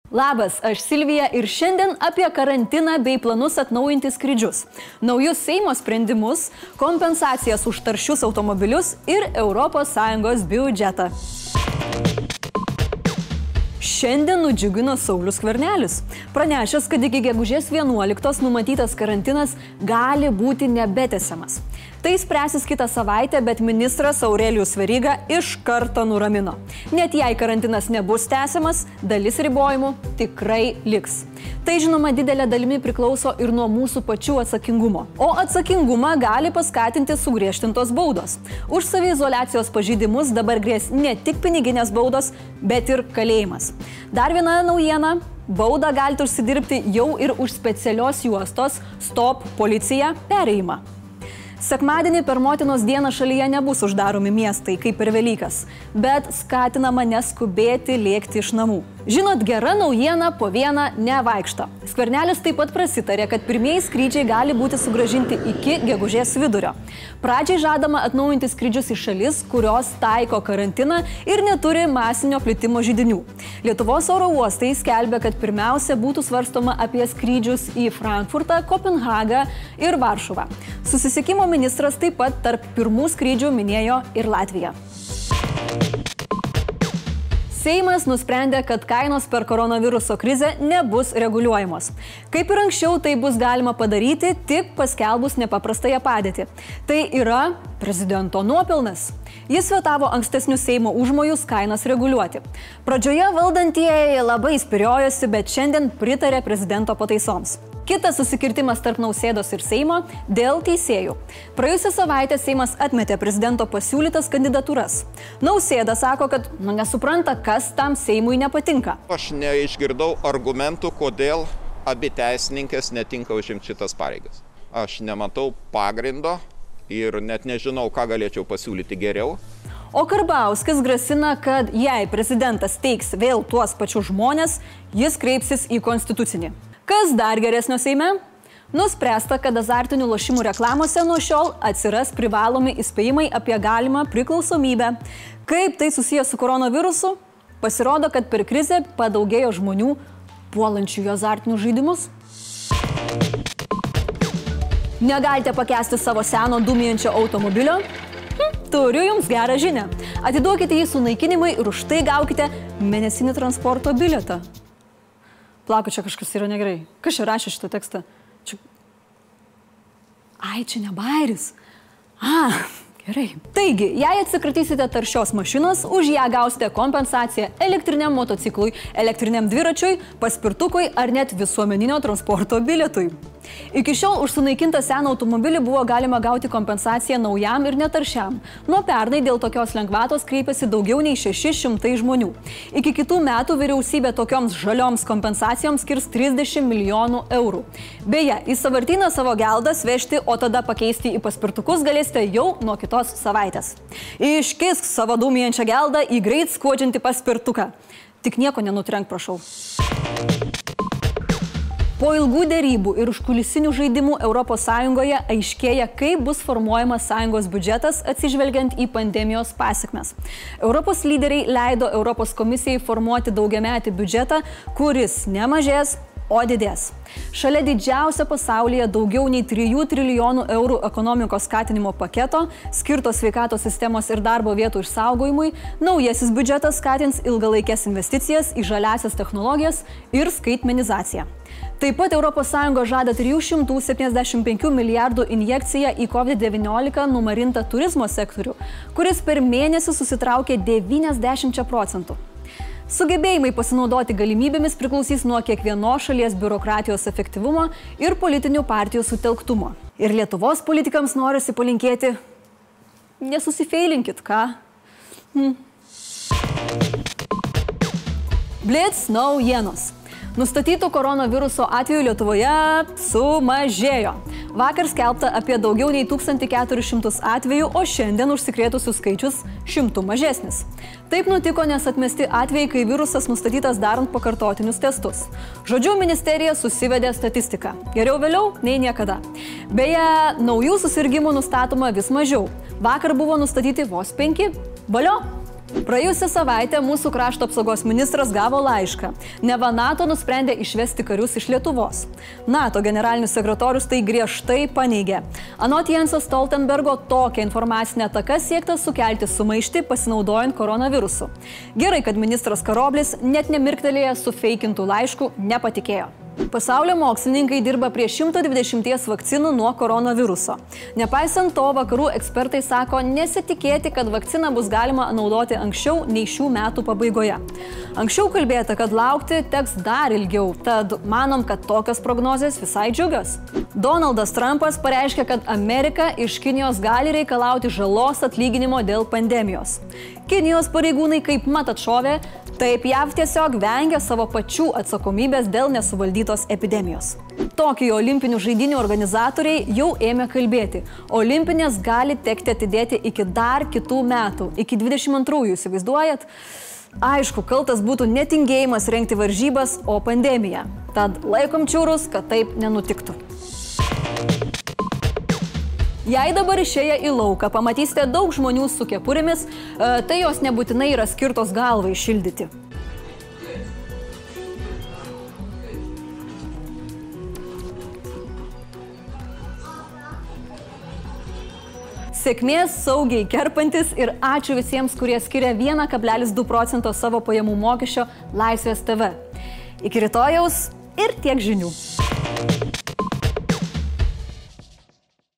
Labas, aš Silvija ir šiandien apie karantiną bei planus atnaujinti skrydžius, naujus Seimo sprendimus, kompensacijas už taršius automobilius ir ES biudžetą. Šiandien nudžiugino Saulius Skvernelis, pranešęs, kad iki gegužės 11 numatytas karantinas gali būti nebetęsiamas. Tai spręsis kitą savaitę, bet ministras Aurelijus Veryga iš karto nuramino. Net jei karantinas nebus tęsiamas, dalis ribojimų tikrai liks. Tai žinoma didelė dalimi priklauso ir nuo mūsų pačių atsakingumo. O atsakingumą gali paskatinti sugriežtintos baudos. Už saviizoliacijos pažeidimus dabar grės ne tik piniginės baudos, bet ir kalėjimas. Dar viena naujiena. Baudą galite užsidirbti jau ir už specialios juostos Stop policija perėjimą. Sekmadienį per Motinos dieną šalyje nebus uždaromi miestai, kaip per Velykas, bet skatinama neskubėti lėkti iš namų. Žinot, gera naujiena po vieną nevaikšto. Skvernelis taip pat prasitarė, kad pirmieji skrydžiai gali būti sugrąžinti iki gegužės vidurio. Pradžiai žadama atnaujinti skrydžius į šalis, kurios taiko karantiną ir neturi masinio plitimo židinių. Lietuvos oro uostai skelbia, kad pirmiausia būtų svarstoma apie skrydžius į Frankfurtą, Kopenhagą ir Varšuvą. Susisiekimo ministras taip pat tarp pirmų skrydžių minėjo ir Latviją. Seimas nusprendė, kad kainos per koronaviruso krizę nebus reguliuojamos. Kaip ir anksčiau, tai bus galima padaryti tik paskelbus nepaprastąją padėtį. Tai yra prezidento nuopelnas. Jis vetavo ankstesnius Seimo užmojus kainas reguliuoti. Pradžioje valdantieji labai spyriojosi, bet šiandien pritarė prezidento pataisoms. Kitas susikirtimas tarp Nausėdos ir Seimo dėl teisėjų. Praėjusią savaitę Seimas atmetė prezidento pasiūlytas kandidatūras. Nausėda sako, kad nesupranta, kas tam Seimui nepatinka. Aš neišgirdau argumentų, kodėl abi teisininkės netinka užimti šitas pareigas. Aš nematau pagrindo ir net nežinau, ką galėčiau pasiūlyti geriau. O Karbauskis grasina, kad jei prezidentas teiks vėl tuos pačius žmonės, jis kreipsis į konstitucinį. Kas dar geresnio Seime? Nuspręsta, kad azartinių lošimų reklamose nuo šiol atsiras privalomi įspėjimai apie galimą priklausomybę. Kaip tai susijęs su koronavirusu? Pasirodo, kad per krizę padaugėjo žmonių puolančių į azartinius žaidimus. Negalite pakęsti savo seno dūmijančio automobilio? Turiu jums gerą žinią. Atiduokite jį sunaikinimui ir už tai gaukite mėnesinį transporto bilietą. Plako, čia kažkas yra negerai. Kas čia rašė šitą tekstą? Ai, čia ne bairis. Gerai. Taigi, jei atsikratysite taršios mašinos, už ją gausite kompensaciją elektriniam motociklui, elektriniam dviračiui, paspirtukui ar net visuomeninio transporto bilietui. Iki šiol už sunaikintą seną automobilį buvo galima gauti kompensaciją naujam ir netaršiam. Nuo pernai dėl tokios lengvatos kreipėsi daugiau nei 600 žmonių. Iki kitų metų vyriausybė tokioms žalioms kompensacijoms skirs 30 milijonų eurų. Beje, į sąvartyną savo geldas vežti, o tada pakeisti į paspirtukus galėsite jau nuo kitos savaitės. Iškisk savo dūmijančią geldą į greit skuodžiantį paspirtuką. Tik nieko nenutrenk, prašau. Po ilgų derybų ir užkulisinių žaidimų ES aiškėja, kaip bus formuojamas sąjungos biudžetas atsižvelgiant į pandemijos pasekmes. Europos lyderiai leido Europos komisijai formuoti daugiametį biudžetą, kuris nemažės, o didės. Šalia didžiausio pasaulyje daugiau nei 3 trilijonų eurų ekonomikos skatinimo paketo, skirto sveikatos sistemos ir darbo vietų išsaugojimui, naujasis biudžetas skatins ilgalaikės investicijas į žaliasias technologijas ir skaitmenizaciją. Taip pat ES žada 375 milijardų injekciją į COVID-19 numarintą turizmo sektorių, kuris per mėnesį susitraukė 90%. Sugebėjimai pasinaudoti galimybėmis priklausys nuo kiekvienos šalies biurokratijos efektyvumo ir politinių partijų sutelktumo. Ir Lietuvos politikams norisi palinkėti, nesusifeilinkit, ką? Blitz naujienos. Nustatytų koronaviruso atvejų Lietuvoje sumažėjo. Vakar skelbta apie daugiau nei 1400 atvejų, o šiandien užsikrėtusių skaičius 100 mažesnis. Taip nutiko, nes atmesti atvejai, kai virusas nustatytas darant pakartotinius testus. Žodžiu, ministerija susivedė statistiką. Geriau vėliau nei niekada. Beje, naujų susirgimų nustatoma vis mažiau. Vakar buvo nustatyti vos 5. Valio! Praėjusią savaitę mūsų krašto apsaugos ministras gavo laišką. Neva NATO nusprendė išvesti karius iš Lietuvos. NATO generalinis sekretorius tai griežtai paneigė. Anot Jenso Stoltenbergo, tokią informacinę ataką siekta sukelti sumaištį pasinaudojant koronavirusu. Gerai, kad ministras Karoblis net nemirktelėjęs su feikintų laišku nepatikėjo. Pasaulio mokslininkai dirba prie 120 vakcinų nuo koronaviruso. Nepaisant to, vakarų ekspertai sako nesitikėti, kad vakciną bus galima naudoti anksčiau nei šių metų pabaigoje. Anksčiau kalbėta, kad laukti teks dar ilgiau, tad manom, kad tokios prognozės visai džiugios. Donaldas Trumpas pareiškė, kad Amerika iš Kinijos gali reikalauti žalos atlyginimo dėl pandemijos. Kinijos pareigūnai kaip mat atšovė, taip JAV tiesiog vengia savo pačių atsakomybės dėl nesuvaldytos epidemijos. Tokijo olimpinių žaidynių organizatoriai jau ėmė kalbėti. Olimpinės gali tekti atidėti iki dar kitų metų, iki 22-ųjų, įsivaizduojat? Aišku, kaltas būtų netingėjimas rengti varžybas, o pandemija. Tad laikom čiūrus, kad taip nenutiktų. Jei dabar išėję į lauką pamatysite daug žmonių su kepurėmis, tai jos nebūtinai yra skirtos galvai šildyti. Sėkmės, saugiai kerpantis ir ačiū visiems, kurie skiria 1,2% savo pajamų mokesčio Laisvės TV. Iki rytojaus ir tiek žinių.